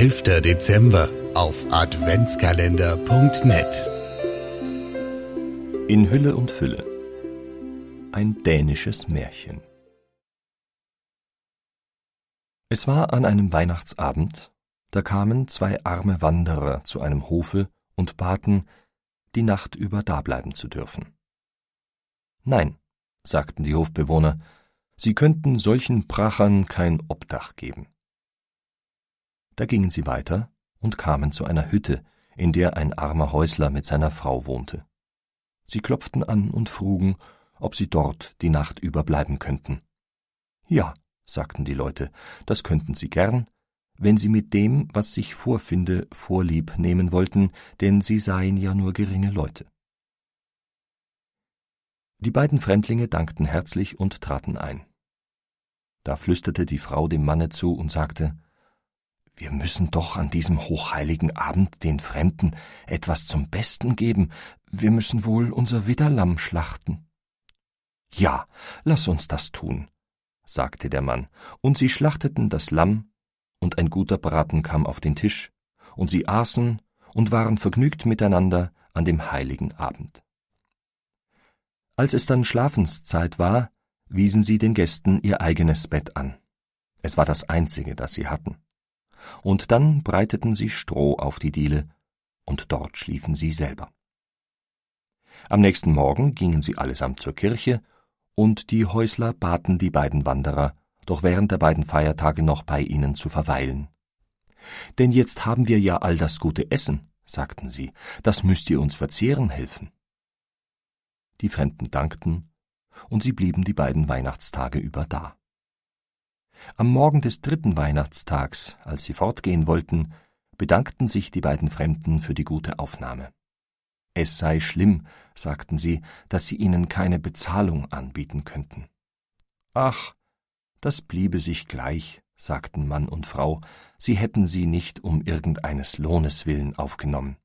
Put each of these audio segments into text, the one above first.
11. Dezember auf adventskalender.net. In Hülle und Fülle. Ein dänisches Märchen. Es war an einem Weihnachtsabend, da kamen zwei arme Wanderer zu einem Hofe und baten, die Nacht über dableiben zu dürfen. Nein, sagten die Hofbewohner, sie könnten solchen Prachern kein Obdach geben. Da gingen sie weiter und kamen zu einer Hütte, in der ein armer Häusler mit seiner Frau wohnte. Sie klopften an und frugen, ob sie dort die Nacht über bleiben könnten. Ja, sagten die Leute, das könnten sie gern, wenn sie mit dem, was sich vorfinde, Vorlieb nehmen wollten, denn sie seien ja nur geringe Leute. Die beiden Fremdlinge dankten herzlich und traten ein. Da flüsterte die Frau dem Manne zu und sagte: »Wir müssen doch an diesem hochheiligen Abend den Fremden etwas zum Besten geben. Wir müssen wohl unser Widderlamm schlachten.« »Ja, lass uns das tun«, sagte der Mann, und sie schlachteten das Lamm, und ein guter Braten kam auf den Tisch, und sie aßen und waren vergnügt miteinander an dem heiligen Abend. Als es dann Schlafenszeit war, wiesen sie den Gästen ihr eigenes Bett an. Es war das einzige, das sie hatten. Und dann breiteten sie Stroh auf die Diele, und dort schliefen sie selber. Am nächsten Morgen gingen sie allesamt zur Kirche, und die Häusler baten die beiden Wanderer, doch während der beiden Feiertage noch bei ihnen zu verweilen. »Denn jetzt haben wir ja all das gute Essen«, sagten sie, »das müsst ihr uns verzehren helfen.« Die Fremden dankten, und sie blieben die beiden Weihnachtstage über da. Am Morgen des 3. Weihnachtstags, als sie fortgehen wollten, bedankten sich die beiden Fremden für die gute Aufnahme. Es sei schlimm, sagten sie, dass sie ihnen keine Bezahlung anbieten könnten. »Ach, das bliebe sich gleich«, sagten Mann und Frau, sie hätten sie nicht um irgendeines Lohnes willen aufgenommen.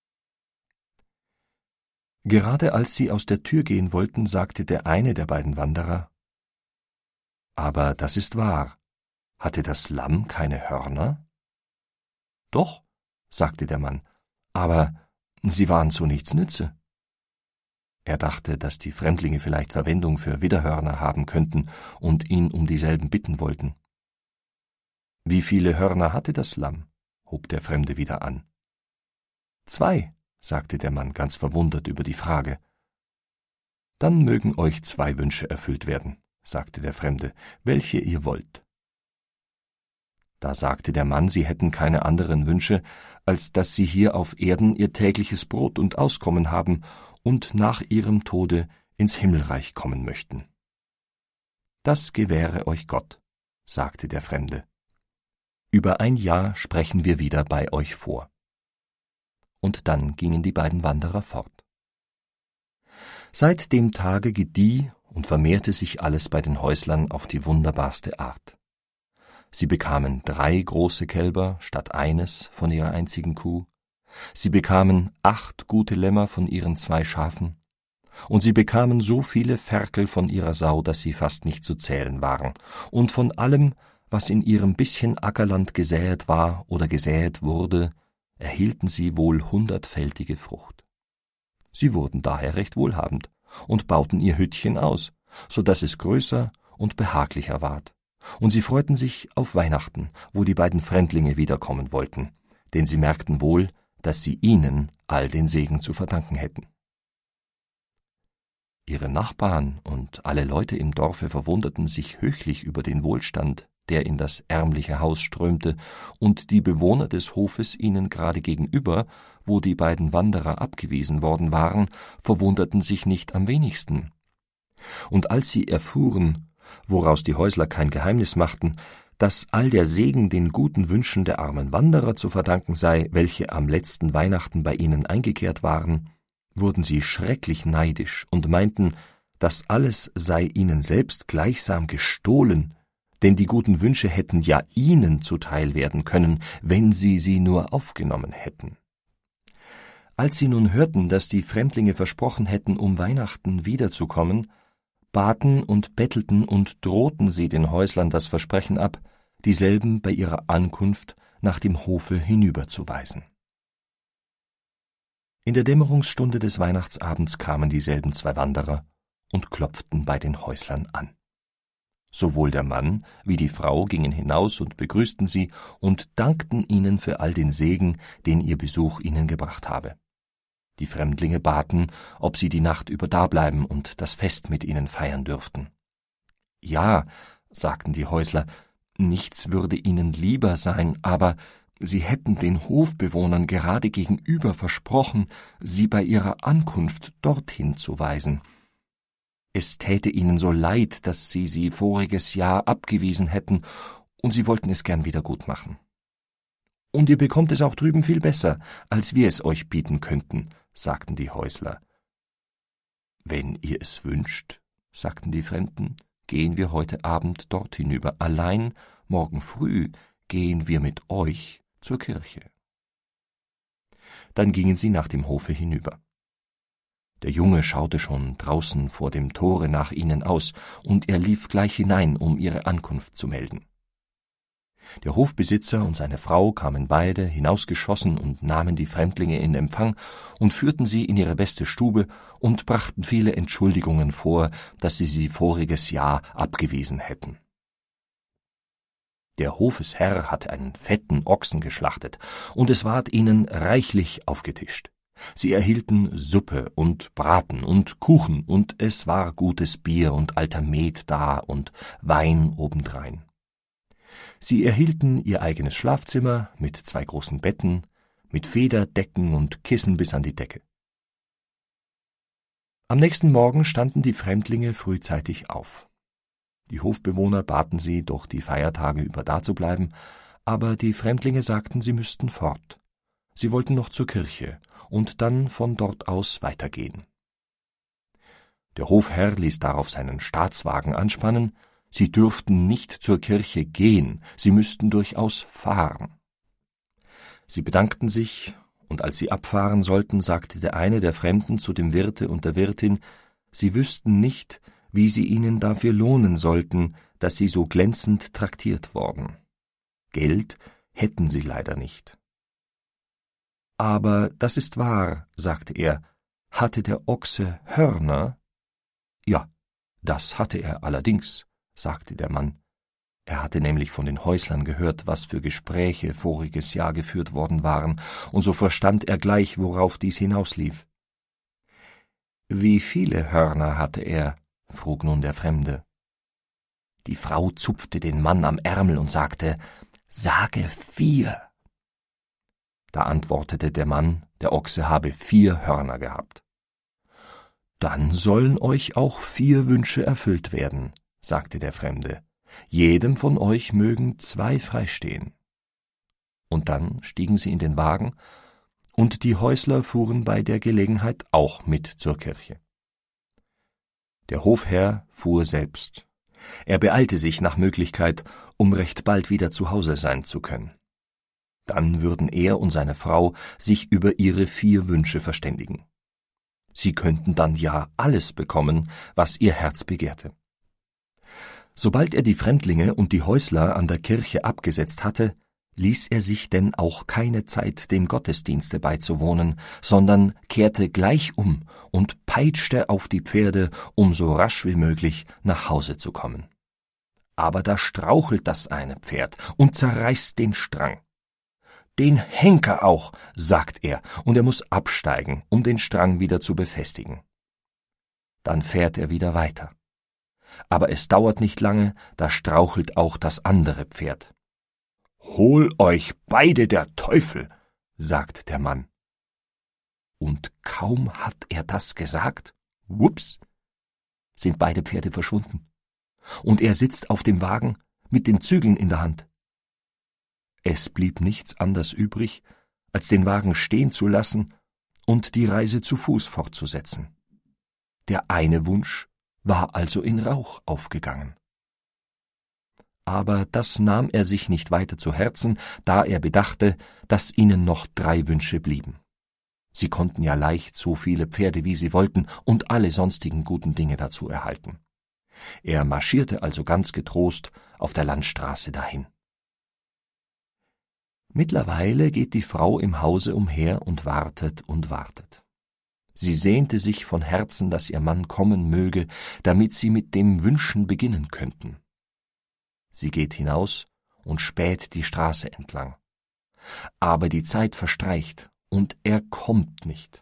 Gerade als sie aus der Tür gehen wollten, sagte der eine der beiden Wanderer: »Aber das ist wahr. Hatte das Lamm keine Hörner?« »Doch«, sagte der Mann, »aber sie waren zu nichts nütze.« Er dachte, dass die Fremdlinge vielleicht Verwendung für Widderhörner haben könnten und ihn um dieselben bitten wollten. »Wie viele Hörner hatte das Lamm?« hob der Fremde wieder an. »2«, sagte der Mann ganz verwundert über die Frage. »Dann mögen euch 2 Wünsche erfüllt werden«, sagte der Fremde, »welche ihr wollt.« Da sagte der Mann, sie hätten keine anderen Wünsche, als dass sie hier auf Erden ihr tägliches Brot und Auskommen haben und nach ihrem Tode ins Himmelreich kommen möchten. »Das gewähre euch Gott«, sagte der Fremde. »Über ein Jahr sprechen wir wieder bei euch vor.« Und dann gingen die beiden Wanderer fort. Seit dem Tage gedieh und vermehrte sich alles bei den Häuslern auf die wunderbarste Art. Sie bekamen 3 große Kälber statt eines von ihrer einzigen Kuh, sie bekamen 8 gute Lämmer von ihren 2 Schafen, und sie bekamen so viele Ferkel von ihrer Sau, dass sie fast nicht zu zählen waren, und von allem, was in ihrem bisschen Ackerland gesäet war oder gesäet wurde, erhielten sie wohl 100-fältige Frucht. Sie wurden daher recht wohlhabend und bauten ihr Hüttchen aus, so daß es größer und behaglicher ward, und sie freuten sich auf Weihnachten, wo die beiden Fremdlinge wiederkommen wollten, denn sie merkten wohl, dass sie ihnen all den Segen zu verdanken hätten. Ihre Nachbarn und alle Leute im Dorfe verwunderten sich höchlich über den Wohlstand, der in das ärmliche Haus strömte, und die Bewohner des Hofes ihnen gerade gegenüber, wo die beiden Wanderer abgewiesen worden waren, verwunderten sich nicht am wenigsten. Und als sie erfuhren, woraus die Häusler kein Geheimnis machten, dass all der Segen den guten Wünschen der armen Wanderer zu verdanken sei, welche am letzten Weihnachten bei ihnen eingekehrt waren, wurden sie schrecklich neidisch und meinten, das alles sei ihnen selbst gleichsam gestohlen, denn die guten Wünsche hätten ja ihnen zuteil werden können, wenn sie nur aufgenommen hätten. Als sie nun hörten, dass die Fremdlinge versprochen hätten, um Weihnachten wiederzukommen, baten und bettelten und drohten sie den Häuslern das Versprechen ab, dieselben bei ihrer Ankunft nach dem Hofe hinüberzuweisen. In der Dämmerungsstunde des Weihnachtsabends kamen dieselben zwei Wanderer und klopften bei den Häuslern an. Sowohl der Mann wie die Frau gingen hinaus und begrüßten sie und dankten ihnen für all den Segen, den ihr Besuch ihnen gebracht habe. Die Fremdlinge baten, ob sie die Nacht über dableiben und das Fest mit ihnen feiern dürften. »Ja«, sagten die Häusler, »nichts würde ihnen lieber sein, aber sie hätten den Hofbewohnern gerade gegenüber versprochen, sie bei ihrer Ankunft dorthin zu weisen. Es täte ihnen so leid, dass sie voriges Jahr abgewiesen hätten, und sie wollten es gern wieder gut machen. Und ihr bekommt es auch drüben viel besser, als wir es euch bieten könnten«, sagten die Häusler. »Wenn ihr es wünscht«, sagten die Fremden, »gehen wir heute Abend dort hinüber. Allein morgen früh gehen wir mit euch zur Kirche.« Dann gingen sie nach dem Hofe hinüber. Der Junge schaute schon draußen vor dem Tore nach ihnen aus, und er lief gleich hinein, um ihre Ankunft zu melden. Der Hofbesitzer und seine Frau kamen beide hinausgeschossen und nahmen die Fremdlinge in Empfang und führten sie in ihre beste Stube und brachten viele Entschuldigungen vor, dass sie voriges Jahr abgewiesen hätten. Der Hofesherr hatte einen fetten Ochsen geschlachtet, und es ward ihnen reichlich aufgetischt. Sie erhielten Suppe und Braten und Kuchen, und es war gutes Bier und alter Met da und Wein obendrein. Sie erhielten ihr eigenes Schlafzimmer mit 2 großen Betten, mit Federdecken und Kissen bis an die Decke. Am nächsten Morgen standen die Fremdlinge frühzeitig auf. Die Hofbewohner baten sie, doch die Feiertage über dazubleiben, aber die Fremdlinge sagten, sie müssten fort. Sie wollten noch zur Kirche und dann von dort aus weitergehen. Der Hofherr ließ darauf seinen Staatswagen anspannen. Sie dürften nicht zur Kirche gehen, sie müssten durchaus fahren. Sie bedankten sich, und als sie abfahren sollten, sagte der eine der Fremden zu dem Wirte und der Wirtin, sie wüssten nicht, wie sie ihnen dafür lohnen sollten, dass sie so glänzend traktiert worden. Geld hätten sie leider nicht. »Aber das ist wahr«, sagte er, »hatte der Ochse Hörner?« »Ja, das hatte er allerdings«, sagte der Mann. Er hatte nämlich von den Häuslern gehört, was für Gespräche voriges Jahr geführt worden waren, und so verstand er gleich, worauf dies hinauslief. »Wie viele Hörner hatte er?« frug nun der Fremde. Die Frau zupfte den Mann am Ärmel und sagte, »Sage 4«. Da antwortete der Mann, der Ochse habe 4 Hörner gehabt. »Dann sollen euch auch 4 Wünsche erfüllt werden«, sagte der Fremde. »Jedem von euch mögen 2 freistehen.« Und dann stiegen sie in den Wagen, und die Häusler fuhren bei der Gelegenheit auch mit zur Kirche. Der Hofherr fuhr selbst. Er beeilte sich nach Möglichkeit, um recht bald wieder zu Hause sein zu können. Dann würden er und seine Frau sich über ihre 4 Wünsche verständigen. Sie könnten dann ja alles bekommen, was ihr Herz begehrte. Sobald er die Fremdlinge und die Häusler an der Kirche abgesetzt hatte, ließ er sich denn auch keine Zeit, dem Gottesdienste beizuwohnen, sondern kehrte gleich um und peitschte auf die Pferde, um so rasch wie möglich nach Hause zu kommen. Aber da strauchelt das eine Pferd und zerreißt den Strang. »Den Henker auch«, sagt er, und er muß absteigen, um den Strang wieder zu befestigen. Dann fährt er wieder weiter. Aber es dauert nicht lange, da strauchelt auch das andere Pferd. »Hol euch beide der Teufel«, sagt der Mann. Und kaum hat er das gesagt, wups, sind beide Pferde verschwunden, und er sitzt auf dem Wagen mit den Zügeln in der Hand. Es blieb nichts anders übrig, als den Wagen stehen zu lassen und die Reise zu Fuß fortzusetzen. Der eine Wunsch war also in Rauch aufgegangen. Aber das nahm er sich nicht weiter zu Herzen, da er bedachte, dass ihnen noch 3 Wünsche blieben. Sie konnten ja leicht so viele Pferde, wie sie wollten, und alle sonstigen guten Dinge dazu erhalten. Er marschierte also ganz getrost auf der Landstraße dahin. Mittlerweile geht die Frau im Hause umher und wartet und wartet. Sie sehnte sich von Herzen, dass ihr Mann kommen möge, damit sie mit dem Wünschen beginnen könnten. Sie geht hinaus und späht die Straße entlang. Aber die Zeit verstreicht und er kommt nicht.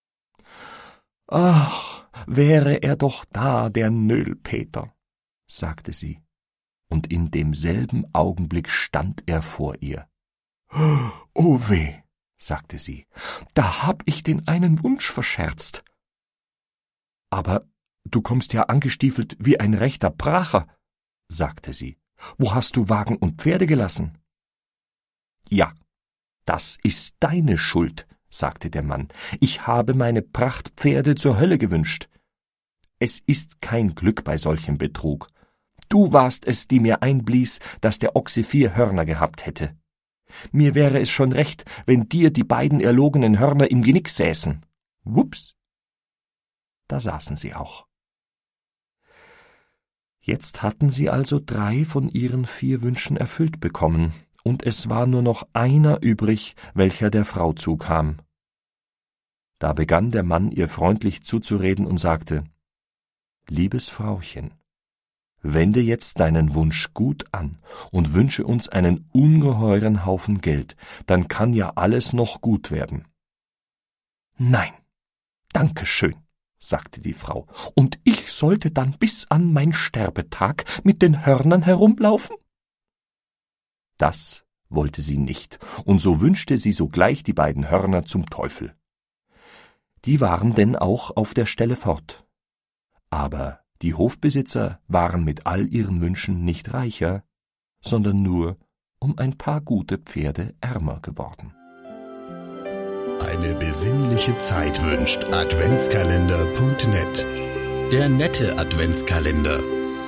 »Ach, wäre er doch da, der Nöllpeter«, sagte sie, und in demselben Augenblick stand er vor ihr. »Oh weh«, sagte sie, »da hab ich den einen Wunsch verscherzt.« »Aber du kommst ja angestiefelt wie ein rechter Pracher«, sagte sie. »Wo hast du Wagen und Pferde gelassen?« »Ja, das ist deine Schuld«, sagte der Mann. »Ich habe meine Prachtpferde zur Hölle gewünscht. Es ist kein Glück bei solchem Betrug. Du warst es, die mir einblies, dass der Ochse 4 Hörner gehabt hätte. Mir wäre es schon recht, wenn dir die beiden erlogenen Hörner im Genick säßen.« Wups! Da saßen sie auch. Jetzt hatten sie also 3 von ihren 4 Wünschen erfüllt bekommen, und es war nur noch einer übrig, welcher der Frau zukam. Da begann der Mann ihr freundlich zuzureden und sagte: »Liebes Frauchen, wende jetzt deinen Wunsch gut an und wünsche uns einen ungeheuren Haufen Geld, dann kann ja alles noch gut werden.« »Nein, danke schön«, sagte die Frau, »und ich sollte dann bis an mein Sterbetag mit den Hörnern herumlaufen?« Das wollte sie nicht, und so wünschte sie sogleich die beiden Hörner zum Teufel. Die waren denn auch auf der Stelle fort. Aber die Hofbesitzer waren mit all ihren Wünschen nicht reicher, sondern nur um ein paar gute Pferde ärmer geworden. Eine besinnliche Zeit wünscht Adventskalender.net. Der nette Adventskalender.